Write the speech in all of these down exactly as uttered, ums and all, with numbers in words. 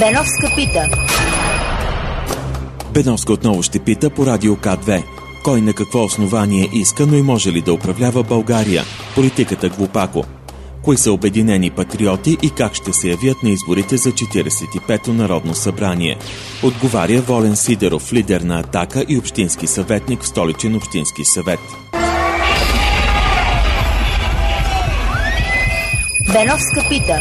Беновска пита. Беновска отново ще пита по радио К две. Кой на какво основание иска, но и може ли да управлява България? Политиката глупако. Кои са обединени патриоти и как ще се явят на изборите за четиридесет и пето Народно събрание? Отговаря Волен Сидеров, лидер на Атака и общински съветник в Столичен общински съвет. Беновска пита.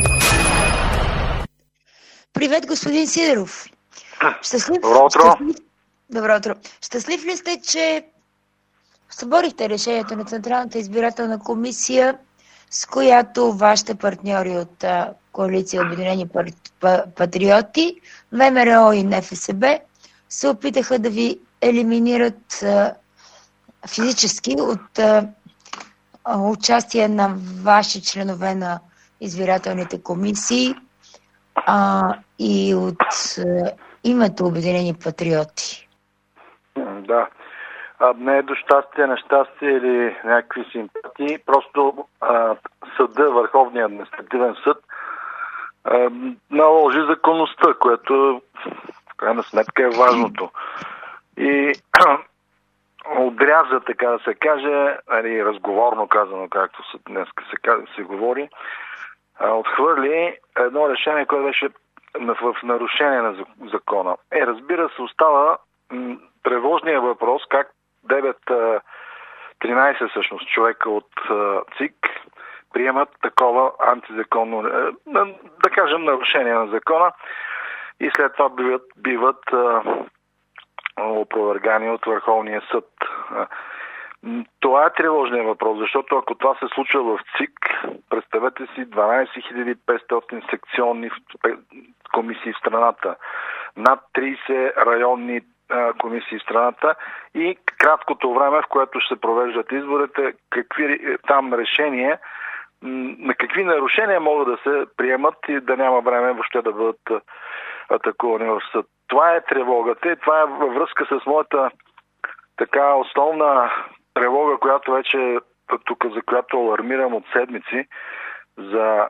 Привет, господин Сидеров. Щастлив, Добро утро. Щастлив, добро утро. Щастлив ли сте, че съборихте решението на Централната избирателна комисия, с която вашите партньори от а, коалиция Обединени патриоти, ВМРО и НФСБ се опитаха да ви елиминират а, физически от а, а, участие на ваши членове на избирателните комисии а, и от а, името Обединени патриоти? Да. А, не е до щастие, нещастие или някакви симпатии. Просто а, съда, Върховния административен съд, а, наложи законността, което в крайна сметка е важното. И отряза, така да се каже, нали, разговорно казано, както днес се, се говори, а, отхвърли едно решение, което беше в нарушение на закона. Е, разбира се, остава м- тревожния въпрос как девет тринайсет всъщност човека от ЦИК приемат такова антизаконно, да кажем, нарушение на закона и след това биват, биват опровергани от Върховния съд. Това е тревожният въпрос, защото ако това се случва в ЦИК, представете си дванайсет хиляди и петстотин секционни комисии в страната, над трийсет районни комисии в страната и краткото време, в което ще се провеждат изборите, какви там решения, на какви нарушения могат да се приемат и да няма време въобще да бъдат атакувани в съд. Това е тревогата и това е във връзка с моята така основна тревога, която вече тук, за която алармирам от седмици, за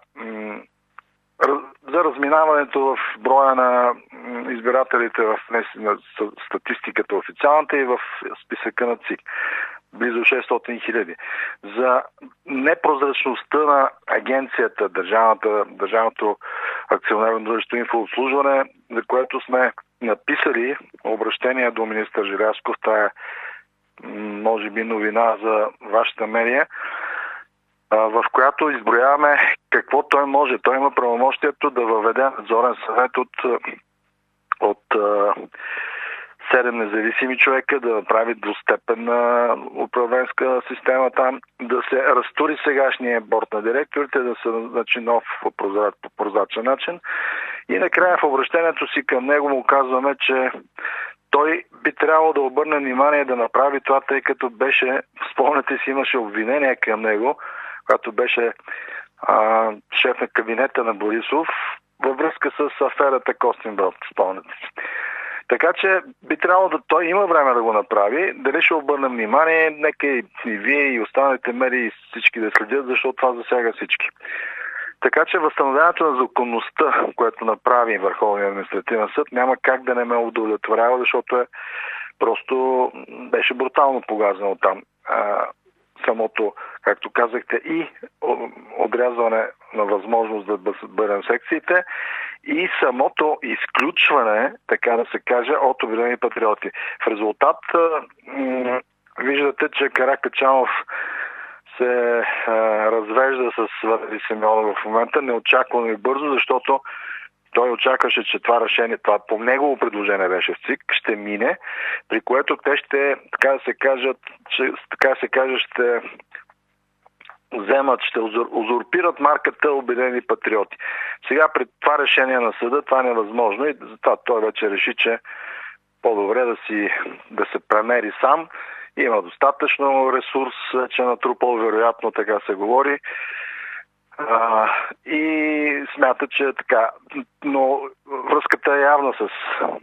за разминаването в броя на избирателите в статистиката официалната и в списъка на ЦИК. Близо шестстотин хиляди. За непрозрачността на агенцията, държавната, държавното акционерно дружество инфообслужване, за което сме написали обращение до министър Желязков. Това е, може би, новина за вашата медия, в която изброяваме какво той може. Той има правомощието да въведе надзорен съвет от, от седем независими човека, да направи двустепенна управленска система там, да се разтури сегашния борд на директорите, да се назначи нов по прозрачен начин. И накрая в обращението си към него му казваме, че той би трябвало да обърне внимание да направи това, тъй като беше, спомняте си, имаше обвинение към него, когато беше а, шеф на кабинета на Борисов във връзка с аферата Костинброд, спомняте си. Така че би трябвало да той има време да го направи. Дали ще обърне внимание, нека и, и вие, и останалите медии всички да следят, защото това засяга всички. Така че възстановяването на законността, което направи Върховния административен съд, няма как да не ме удовлетворява, защото е просто беше брутално погазано там. А, самото, както казахте, и отрязване на възможност да бъдем секциите и самото изключване, така да се каже, от Обединени патриоти. В резултат м- виждате, че Каракачанов се а, развежда с Валери Симеонов в момента, неочаквано и бързо, защото той очакваше, че това решение, това по негово предложение беше в ЦИК, ще мине, при което те ще, така да се кажат, че, така да се каже, ще вземат, ще узурпират марката Обединени патриоти. Сега при това решение на съда това е невъзможно и затова той вече реши, че по-добре да си да се премери сам. Има достатъчно ресурс, че натрупал, вероятно, така се говори. А, и смята, че е така. Но връзката е явна с...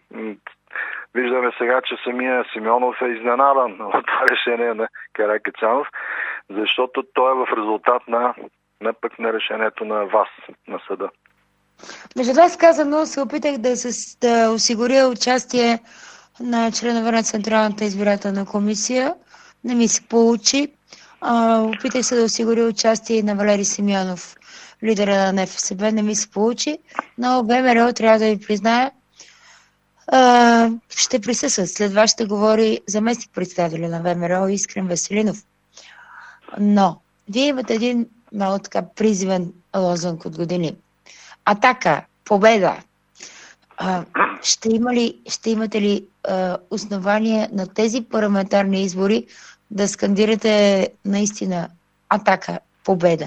Виждаме сега, че самия Симеонов е изненадан от това решение на Каракачанов, защото той е в резултат на, на пък на решението на ВАС, на съда. Между вас казано, се опитах да, с, да осигуря участие на членове на Централната избирателна комисия. Не ми се получи. А, опитах се да осигуря участие на Валери Симеонов, лидера на НФСБ. Не ми се получи. Но ВМРО, трябва да ви призная, а, ще присъстват. След вас ще говори заместник председателя на ВМРО Искрен Веселинов. Но вие имате един много така призивен лозунг от години. Атака, победа. А, ще, има ли, ще имате ли а, основания на тези парламентарни избори да скандирате наистина атака, победа?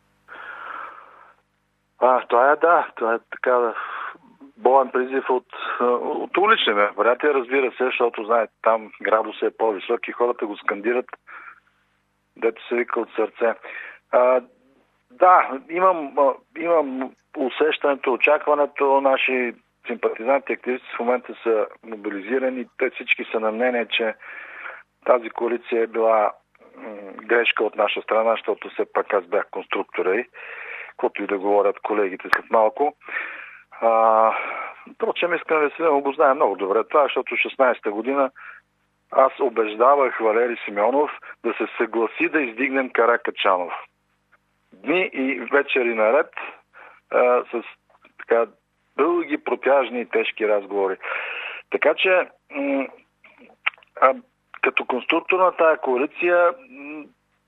А, това е да, това е така болен призив от, от улични мероприятия, разбира се, защото знаете, там градусът е по-висок и хората го скандират, дето се вика от сърце. А, да, имам, имам усещането, очакването, наши симпатизанти, активисти в момента са мобилизирани. Те всички са на мнение, че тази коалиция е била м- грешка от наша страна, защото все пак аз бях конструктора и каквото и да говорят колегите след малко. А, впрочем, искам да се го знае много добре това, защото шестнадесета година аз убеждавах Валери Симеонов да се съгласи да издигнем Каракачанов. Дни и вечери наред а, с така дълги, протяжни и тежки разговори. Така че м- а, като конструктор на тая коалиция м-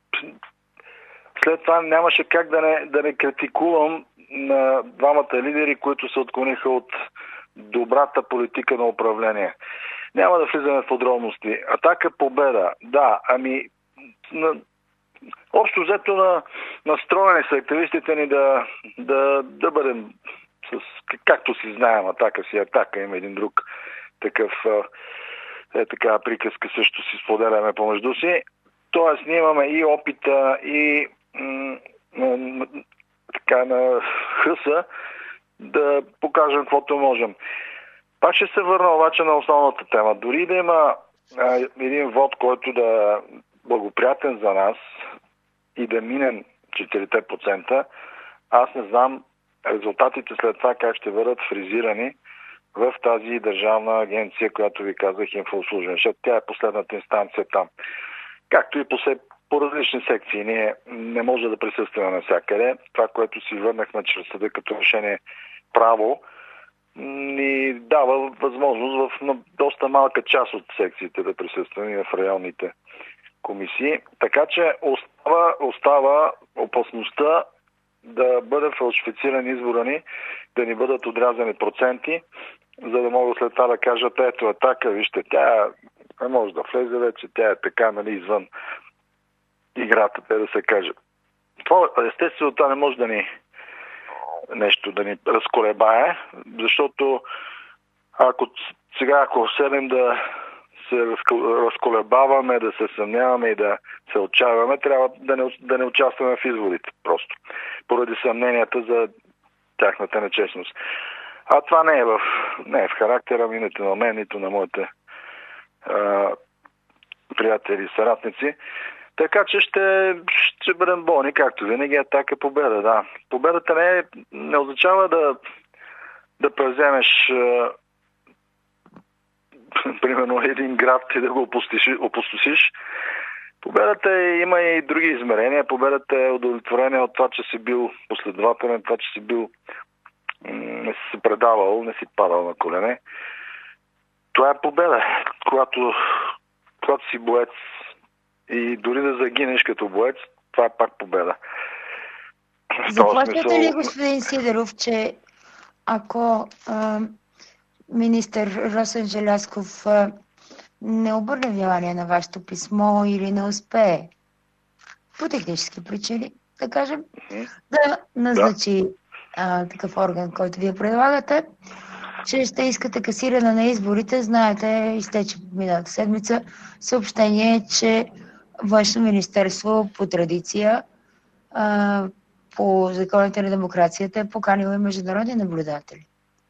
след това нямаше как да не, да не критикувам на двамата лидери, които се отклониха от добрата политика на управление. Няма да влизаме в подробности. Атака, победа. Да, ами на, общо взето на настроени са активистите ни да, да, да бъдем с, както си знаем, атака си атака, има един друг такъв е, така приказка също си споделяме помежду си. Тоест ние имаме и опита, и м- м- така на хъса да покажем каквото можем. Пак ще се върна обаче на основната тема. Дори да има а, един вод, който да е благоприятен за нас и да минем четири процента, аз не знам резултатите след това как ще бъдат фризирани в тази държавна агенция, която ви казах, инфообслужване, защото тя е последната инстанция там. Както и по, се, по различни секции. Ние не може да присъстваме навсякъде. Това, което си върнахме чрез съда като решение право, ни дава възможност в доста малка част от секциите да присъстваме в районните комисии. Така че остава, остава опасността да бъде фалшифициран избора ни, да ни бъдат отрязани проценти, за да мога след това да кажат, ето е така, вижте, тя не може да влезе вече, тя е така, нали, извън играта, те да се каже. Това, естествено, това не може да ни нещо да ни разколебае, защото ако сега, ако седем да се разколебаваме, да се съмняваме и да се отчаяваме, трябва да не, да не участваме в изводите просто, поради съмненията за тяхната нечестност. А това не е в, не е в характера ми, нито на мен, нито на моите а, приятели и съратници. Така че ще, ще бъдем болни, както винаги. Атака, победа, да. Победата не, е, не означава да, да преземеш а, примерно един град и да го опустошиш. Победата е, има и други измерения. Победата е удовлетворение от това, че си бил последователен, това, че си бил не си се предавал, не си падал на колене. Това е победа, когато, когато си боец и дори да загинеш като боец, това е пак победа. Заплащате смисъл... ли, господин Сидеров, че ако а, министър Росен Желязков а, не обърне внимание на вашето писмо или не успее по технически причини, да кажем, да назначи да. А, такъв орган, който вие предлагате, че ще искате касиране на изборите? Знаете, изтече миналата седмица съобщение, че Външно министерство по традиция а, по законите на демокрацията е поканило и международни наблюдатели.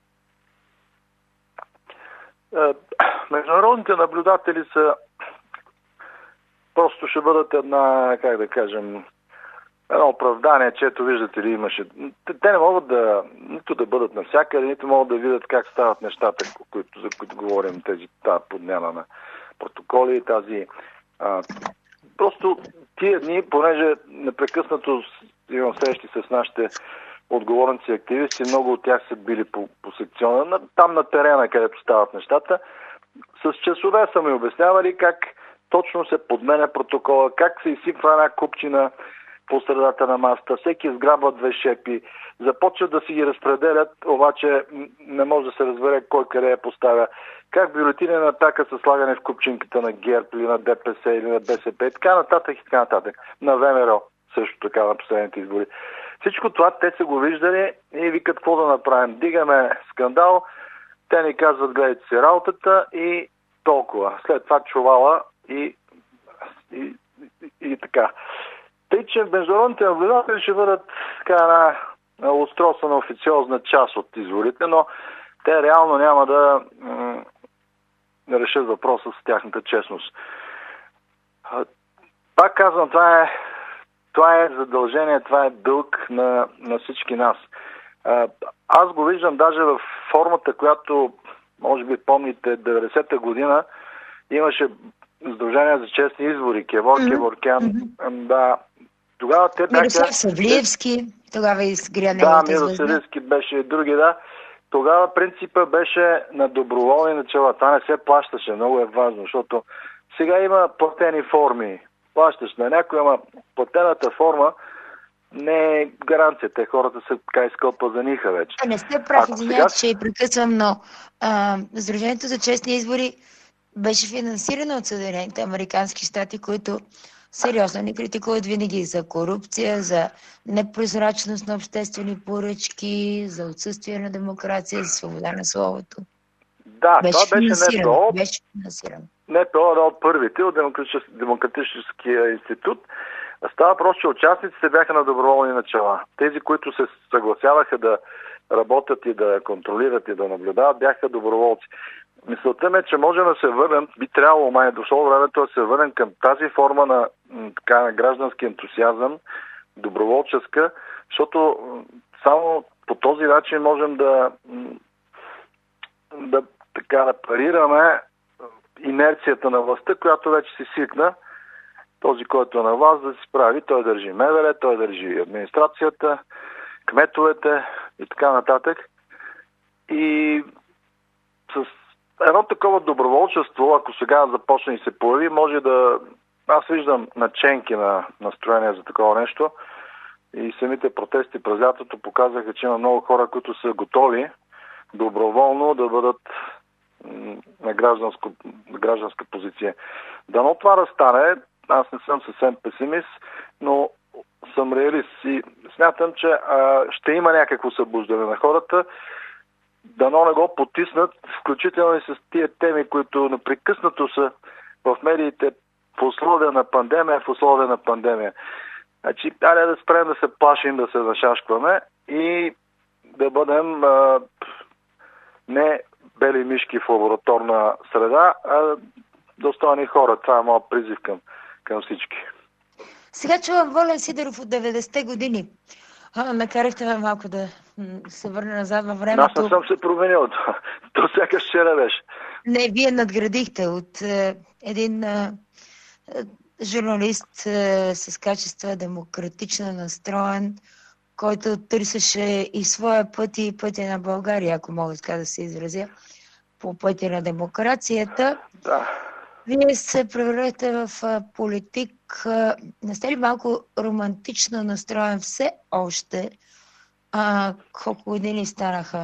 Международните наблюдатели са просто ще бъдат една, как да кажем, едно оправдание, че ето виждате ли имаше. Те не могат да нито да бъдат навсякъде, нито могат да видят как стават нещата, които, за които говорим, тези, тази подмяна на протоколи и тази... А, просто тия дни, понеже непрекъснато имам срещи с нашите отговорници и активисти, много от тях са били по, по секциона, там на терена, където стават нещата, с часове са ми обяснявали как точно се подменя протокола, как се изсипва една купчина по средата на масата, всеки сграбва две шепи, започват да си ги разпределят, обаче не може да се разбере кой къде я поставя. Как бюлетини на Атака са слагани в купчинката на ГЕРБ или на ДПС или на БСП и така нататък и така нататък. На ВМРО също така на последните избори. Всичко това те са го виждали и викат какво да направим. Дигаме скандал, те ни казват гледайте си работата и толкова. След това чувала и, и, и, и така. Тъй, че международните наблюдатели ще бъдат така една устройствена официозна част от изборите, но те реално няма да м- решат въпроса с тяхната честност. Пак казвам, това е, това е задължение, това е дълг на, на всички нас. Аз го виждам даже в формата, която, може би помните, деветдесета година имаше Сдружение за честни избори, Кевор, mm-hmm. Кеворкян, mm-hmm. да. Тогава те бяха... Мирослав Савлиевски, тогава изгря неговата звезда. Да, Мирослав Савлиевски беше и други, да. Тогава принципа беше на доброволни начала. Това не се плащаше, много е важно, защото сега има платени форми. Плащаш на някой, ама платената форма не е гаранция. Те хората са така искал пазаниха вече. А не сте прав, извинявайте, сега... че прекъсвам, но а, Сдружението за честни избори беше финансирано от Съединените американски щати, които сериозно ни критикуват винаги за корупция, за непрозрачност на обществени поръчки, за отсъствие на демокрация, за свобода на словото. Да, беше това беше НПО. Беше финансирано. НПО е от първите, от Демократическия институт. Става просто, че участниците бяха на доброволни начала. Тези, които се съгласяваха да работят и да контролират и да наблюдават, бяха доброволци. Мисълта ми е, че можем да се върнем, би трябвало май дошло времето да се върнем към тази форма на, така, на граждански ентусиазъм, доброволческа, защото само по този начин можем да, да, така, да парираме инерцията на властта, която вече си свикна. Този, който е на власт, да си прави, той държи МВР, той държи администрацията, кметовете и така нататък. И с едно такова доброволчество, ако сега започне и се появи, може да... Аз виждам наченки на настроение за такова нещо и самите протести през лятото показаха, че има много хора, които са готови доброволно да бъдат на гражданско, гражданска позиция. Дано това да стане, аз не съм съвсем песимист, но съм реалист и смятам, че а, ще има някакво събуждане на хората. Дано не го потиснат, включително и с тия теми, които непрекъснато са в медиите в условия на пандемия, в условия на пандемия. Значи, айде да спрем да се плашим, да се зашашкваме и да бъдем а, не бели мишки в лабораторна среда, а достойни хора. Това е моят призив към, към всички. Сега чувам Волен Сидеров от деветдесетте години. А, накарахте ме малко да се върна назад във времето. Аз не съм се променил. То сякаш вчера беше. Не, вие надградихте от е, един е, журналист е, с качества демократично настроен, който търсеше и своя път и пътя на България, ако мога така да се изразя, по пътя на демокрацията. Да. Вие се превърнахте в политик. Не сте ли малко романтично настроен все още? А, колко години станаха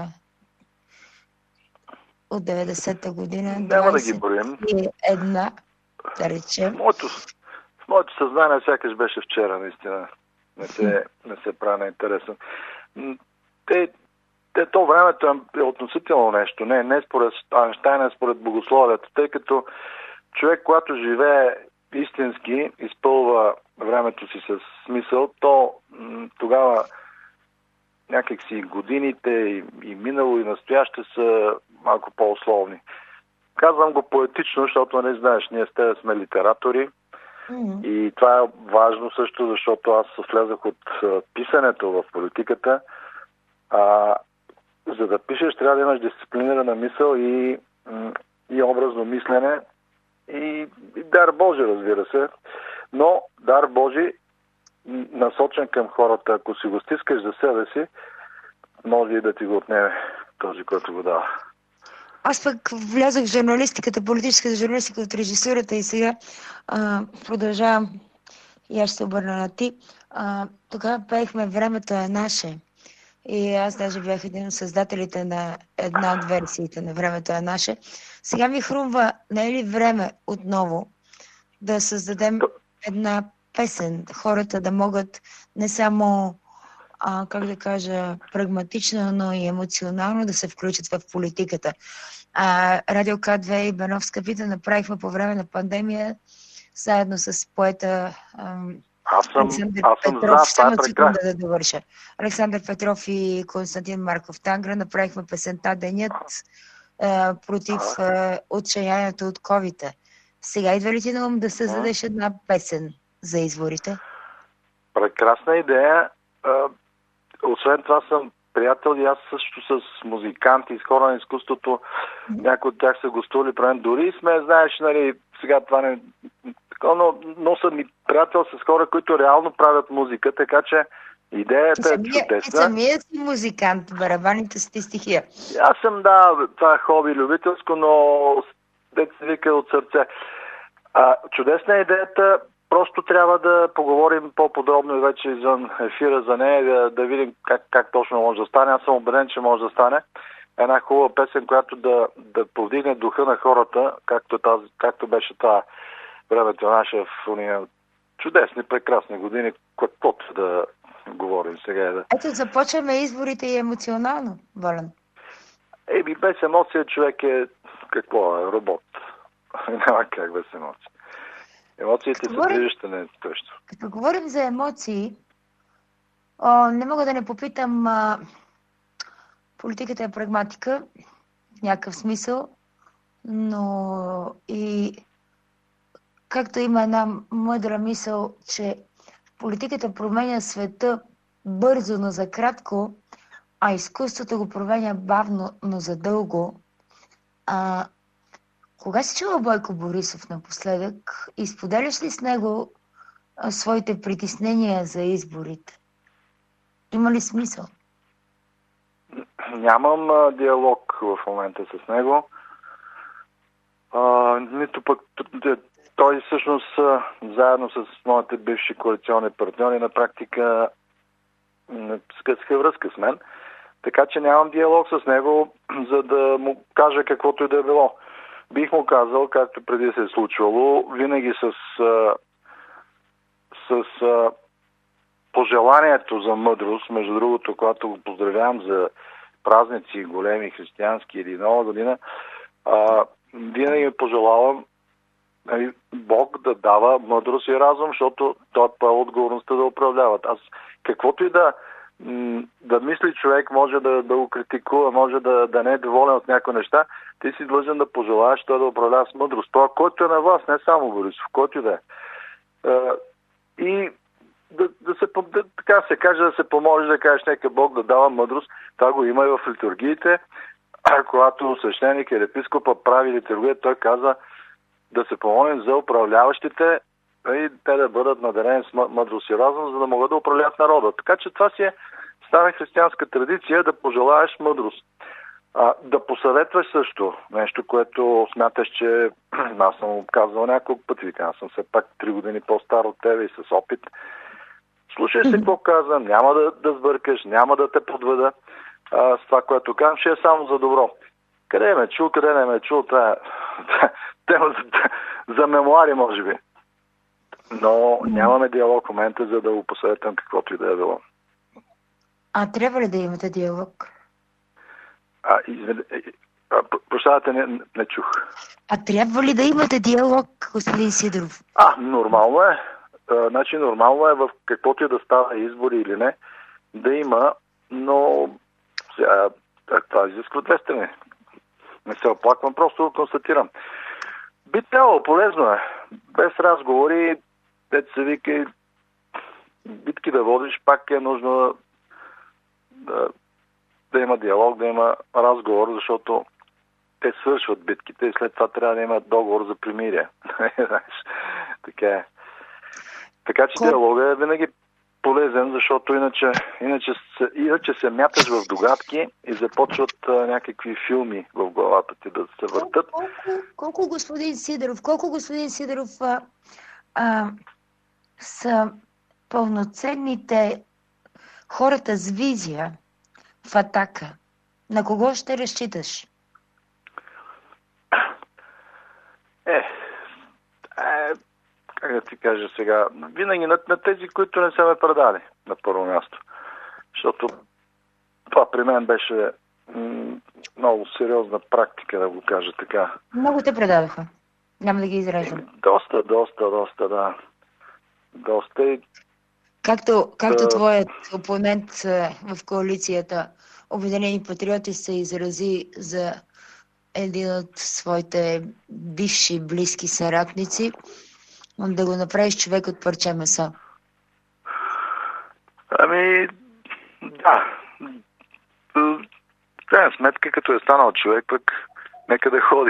от деветдесета година? Няма да ги броим. Една, да речем. Моето, моето съзнание сякаш беше вчера, наистина. Не се, не се прави на интересен. Те, те, то времето е относително нещо. Не, не според Айнщайн, не според богословието, тъй като човек, когато живее истински, изпълва времето си с смисъл, то м- тогава някакси годините и, и минало и настояще са малко по-условни. Казвам го поетично, защото не знаеш, ние сте сме литератори Mm-hmm. И това е важно също, защото аз влезах от а, писането в политиката. А, за да пишеш, трябва да имаш дисциплинирана мисъл и, и образно мислене и, и дар Божи, разбира се. Но дар Божи, насочен към хората, ако си го стискаш за себе си, може и да ти го отнеме този, който го дава. Аз пък влязах в журналистиката, политическата журналистика от режисурата и сега а, продължавам и аз ще се обърна на ти. А, тогава пеехме "Времето е наше". И аз даже бях един от създателите на една от версиите на "Времето е наше". Сега ми хрумва, не е ли време отново да създадем една песен, хората да могат не само, а, как да кажа, прагматично, но и емоционално да се включат в политиката. А, Радио К две и Беновска бита направихме по време на пандемия заедно с поета ам, Аз съм, Александър аз съм Петров. за, това е прекрасно. Да довърша. Александър Петров и Константин Марков Тангра направихме песента "Денят" а, против а, отчаянието от ковида. Сега идва ли ти на ум да създадеш една песен за изборите? Прекрасна идея. А, освен това съм приятел и аз също с музиканти, с хора на изкуството. Mm-hmm. Някои от тях са гостували при мен. Дори сме, знаеш, нали, сега това не... Но, но съм и приятел с хора, които реално правят музика, така че идеята е чудесна. Ти самия си музикант, барабаните са ти стихия. Аз съм, да, това е хоби любителско, но дете се вика от сърце. А, чудесна е идеята, просто трябва да поговорим по-подробно и вече извън ефира за нея, да, да видим как, как точно може да стане. Аз съм убеден, че може да стане една хубава песен, която да, да повдигне духа на хората, както, тази, както беше това "Времето наше" в уния чудесни, прекрасни години, каквото да говорим сега. Да. Ето, започваме изборите и емоционално, Волен. Еми, без емоция човек е, какво е, робот. Няма как без емоция. Емоциите като са говорим, движеща не също. Като говорим за емоции, о, не мога да не попитам, а, политиката е прагматика в някакъв смисъл, но и както има една мъдра мисъл, че политиката променя света бързо, но за кратко, а изкуството го променя бавно, но за дълго. А, кога си чула Бойко Борисов напоследък и споделяш ли с него а, своите притеснения за изборите? Има ли смисъл? Нямам а, диалог в момента с него. А, нито пък той всъщност заедно с моите бивши коалиционни партньори на практика скъсаха връзка с мен. Така че нямам диалог с него, за да му кажа каквото и да е било. Бих му казал, както преди се е случвало, винаги с, с пожеланието за мъдрост, между другото, когато го поздравявам за празници, големи християнски или Нова година, а, винаги пожелавам Бог да дава мъдрост и разум, защото той е отговорността да управляват. Аз каквото и да, да мисли човек, може да, да го критикува, може да, да не е доволен от някои неща, ти си длъжен да пожелаеш той да управлява с мъдрост. Това, който е на власт, не само Борисов, който и да е. И да, да се, да, така се каже, да се поможе, да кажеш, нека Бог да дава мъдрост. Това го има и в литургиите. А когато свещеник или епископа прави литургия, той каза да се помолим за управляващите и те да бъдат надарени с мъдрост и разум, за да могат да управляват народа. Така че това си е стана християнска традиция да пожелаеш мъдрост. А, да посъветваш също нещо, което смяташ, че аз съм казвал няколко пъти. Аз съм все пак три години по-стар от тебе и с опит. Слушай се какво казвам, няма да, да сбъркаш, няма да те подведа а, с това, което казвам, ще е само за добро. Къде ме чул, къде не ме чул, това е тема за, за мемуари, може би. Но нямаме диалог в момента, за да го посъветвам каквото и да е било. А трябва ли да имате диалог? А, извед... а, прощавате, не, не чух. А трябва ли да имате диалог, господин Сидоров? А, нормално е. А, значи нормално е в каквото и да става избори или не, да има, но сега, това изисква две страни. Не се оплаквам, просто констатирам. Би трябвало, полезно е. Без разговори дето се вика, битки да водиш, пак е нужно да, да има диалог, да има разговор, защото те свършват битките и след това трябва да има договор за примирие. Така е. Така че Ко... диалогът е винаги полезен, защото иначе, иначе, се, иначе се мяташ в догадки и започват а, някакви филми в главата ти да се въртат. Колко, колко господин Сидеров, колко господин Сидеров а, а, са пълноценните хората с визия в Атака? На кого ще разчиташ? Е, е как да ти кажа сега, винаги на, на тези, които не са ме предали на първо място. Защото това при мен беше м- много сериозна практика, да го кажа така. Много те предадоха. Няма да ги изреждам. Доста, доста, доста, да. Доста и... Както, както да... твоят опонент в коалицията Обединени патриоти се изрази за един от своите бивши близки съратници, да го направиш човек от парче месо. Ами, да. В крайна сметка, като е станал човек, пък нека да ходи.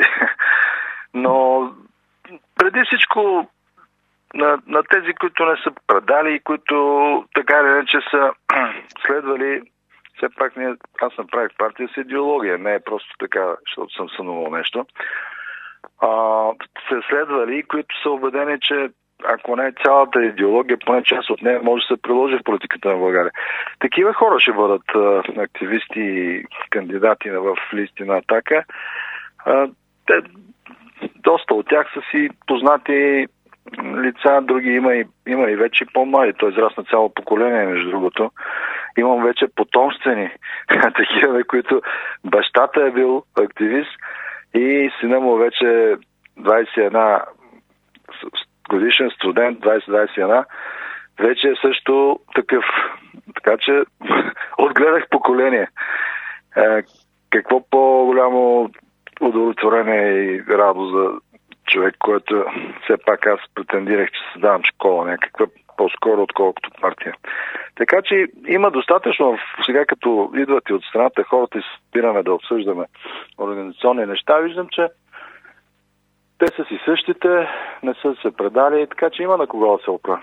Но преди всичко на, на тези, които не са предали и които така или иначе са следвали, все пак не, аз направих партия с идеология, не е просто така, защото съм сънувал нещо. А, се следвали, които са убедени, че ако не е цялата идеология, поне част от нея може да се приложи в политиката на България. Такива хора ще бъдат а, активисти и кандидати в листи на Атака. А, те, доста от тях са си познати лица, други има и, има и вече по-млади. Той израсна цяло поколение, между другото. Имам вече потомствени такива, на които бащата е бил активист и сина му вече двайсет и една годишен студент, двайсет двайсет и една, вече е също такъв. Така че отгледах поколение. Е, какво по-голямо удовлетворение и радост за човек, който все пак аз претендирах, че създавам школа някаква по-скоро, отколкото партия. Така че има достатъчно, сега като идват и от страната хората и спираме да обсъждаме организационни неща, виждам, че те са си същите, не са се предали, така че има на кого да се опра.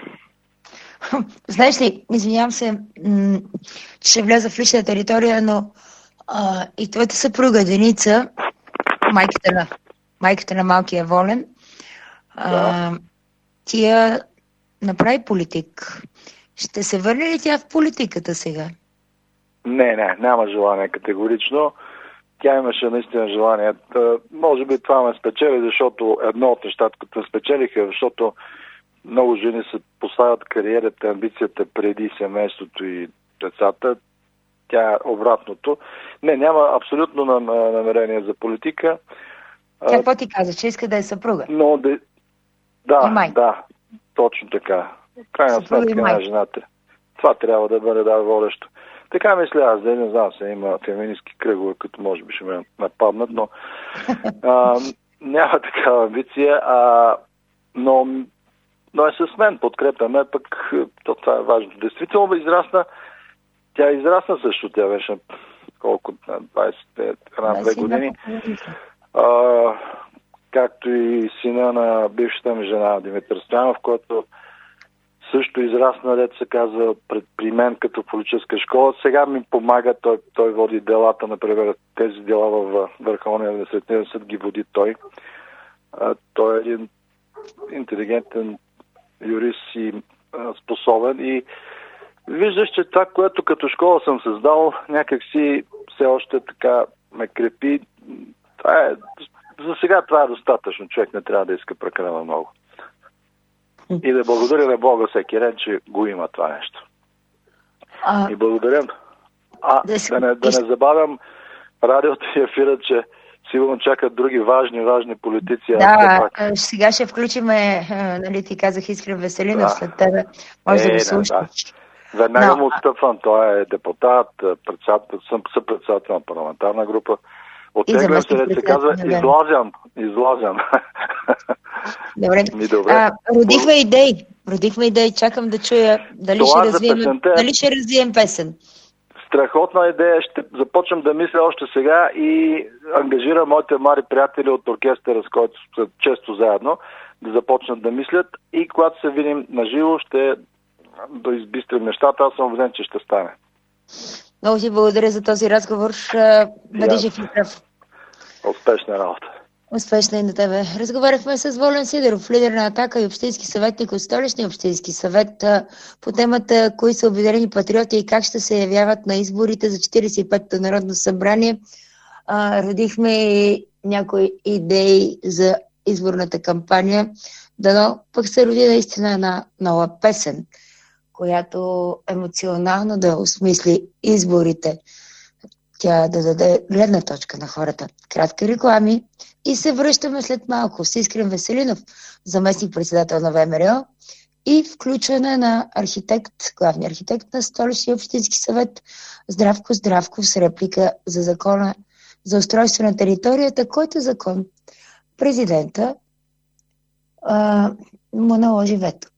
Знаеш ли, извинявам се, м- че ще вляза в лична територия, но а, и твоята съпруга Деница, майката на, майката на малкия Волен, а, да. тя направи политик. Ще се върне ли тя в политиката сега? Не, не, няма желание категорично. Тя имаше наистина желание. Може би това ме спечели, защото едно от нещата, като спечелиха, защото много жени се поставят кариерата, амбицията преди семейството и децата. Тя е обратното. Не, няма абсолютно намерение за политика. Какво ти каза, че иска да е съпруга? Но де... Да, да, точно така. Крайна сметка на жената. Това трябва да бъде да водещо. Така мисля аз, да не знам се, има феминистки кръгове, които може би ще ме нападнат, но а, няма такава амбиция, а, но, но е с мен, подкрепяме, пък то, това е важно. Действително израсна, тя израсна също, тя беше колко, двайсет една-две години, а, както и сина на бившата ми жена Димитър Стоянов, който също израсна, дето се казва, пред, при мен като политическа школа. Сега ми помага, той, той води делата, например, тези дела във Върховния административен съд ги води той. А, той е един интелигентен юрист и а, способен и виждаш, че това, което като школа съм създал, някакси все още така ме крепи. Това е, за сега това е достатъчно. Човек не трябва да иска прекалено много. И да благодаря на Бога всеки ден, че го има това нещо. А, и благодаря. А, да, да, не, да не забавям радиото и ефира, че сигурно чакат други важни, важни политици. Да, пак... сега ще включим, нали ти казах, Искрен Веселинов, да. След тебе може е, да го слушаш. Да. Веднага Но... му отстъпвам. Той е депутат, председател, съм съпредседател на парламентарна група. Оттеглям се, да се казва, излазям. Излазям. Добре. Ми, добре. А, родихме идеи. Родихме идеи. Чакам да чуя дали Това ще развием, песента... дали ще развием песен. Страхотна идея. Ще започвам да мисля още сега и ангажирам моите мари приятели от оркестъра, с който са често заедно, да започнат да мислят и когато се видим на живо, ще да избистрим нещата. Аз съм убеден, че ще стане. Много ти благодаря за този разговор. Бъди жив и здрав. Успешна работа. Успешна и на тебе. Разговаряхме с Волен Сидеров, лидер на Атака и общински съветник от Столичния общински съвет, по темата кои са обединени патриоти и как ще се явяват на изборите за четиридесет и петото Народно събрание. А, родихме и някои идеи за изборната кампания. Дано пък се роди наистина една нова песен, която емоционално да осмисли изборите. Тя да даде гледна точка на хората. Кратки реклами и се връщаме след малко с Искрен Веселинов, заместник-председател на ВМРО, и включване на архитект, главния архитект на Столичния общински съвет Здравко Здравков с реплика за закона за устройство на територията, който закон президента а, му наложи вето.